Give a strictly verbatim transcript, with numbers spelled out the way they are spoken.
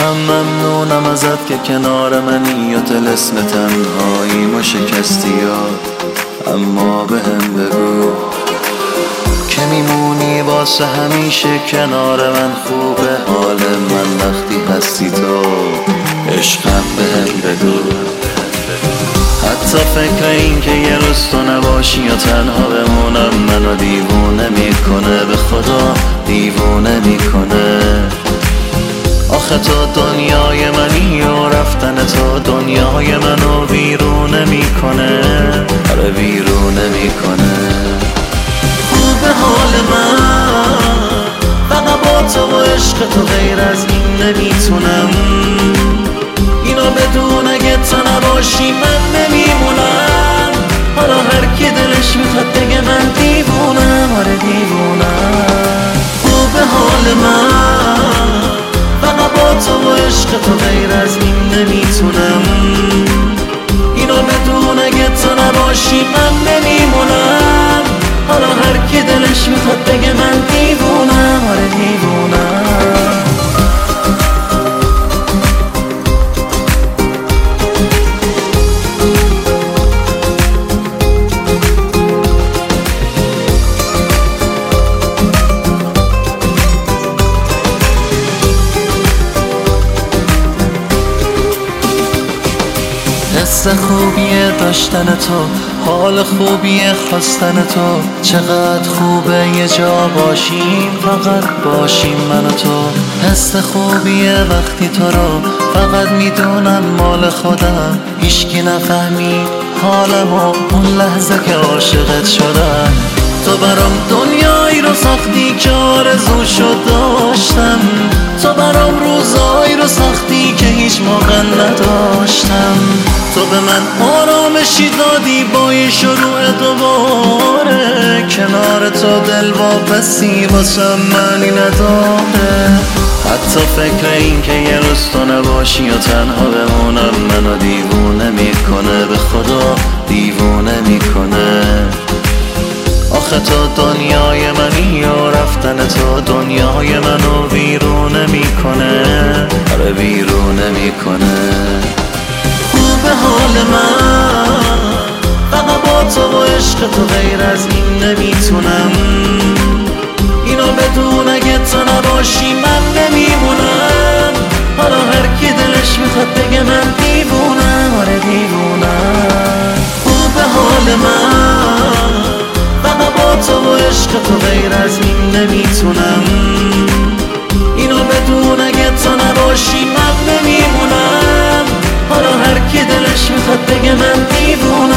عشقم ممنونم ازت که کنار منی یا طلسم تنهایی ما شکستی یا اما بهم بگو که میمونی واسه همیشه کنار من. خوبه حال من وقتی هستی تو، عشقم بهم بگو. حتی فکر این که یه روز تو نباشی یا تنها بمونم منو دیوونه میکنه، به خدا دیوونه میکنه. آخه تو دنیای منی و رفتن تو دنیای منو ویرونه میکنه، آره ویرونه میکنه. خوبه حال من فقط با تو و عشق تو، غیر از این نمیتونم. اینا بدون اگه تو نباشی من نمیمونم. حالا هر کی دلش میخواد بگه من دیوونم، آره دیوونم. خوبه حال من فقط با تو و عشق تو، غیر از این نمیتونم. اینا بدون اگه تو نباشی من نمیمونم. حالا هر کی دلش میخواد بگه من دیوونم، آره دیوونم. حس خوبیه داشتن تو، حال خوبیه خواستن تو. چقدر خوبه یه جا باشیم، فقط باشیم من و تو. حس خوبیه وقتی تو رو فقط میدونم مال خودم. هیچکی نفهمی حالم و اون لحظه که عاشقت شدم. تو برام دنیایی رو ساختی که آرزوشو داشتم. تو برام روزایی رو ساختی که هیچ موقع نداشتم. تو به من آرامشی دادی با یه شروع دوباره. کنار تو دل واپسی واسه منی نداره. حتی فکر این که یه روز تو نباشی و تنها بمونم منو دیوونه میکنه، به خدا دیوونه میکنه. آخه تو دنیای منی و رفتن تو دنیای منو ویرونه میکنه، آره ویرونه میکنه. خوبه حال من فقط با تو و عشق تو، غیر از این نمیتونم. اینا بدون اگه تو نباشی من نمیمونم. حالا هر کی دلش میخواد بگه من دیوونم، آره دیوونم. خوبه حال من فقط با تو و عشق تو، غیر از این نمیتونم. اینا بدون اگه تو نباشی من نمیمونم. حالا هر کی دلش میخواد بگه من دیوونم.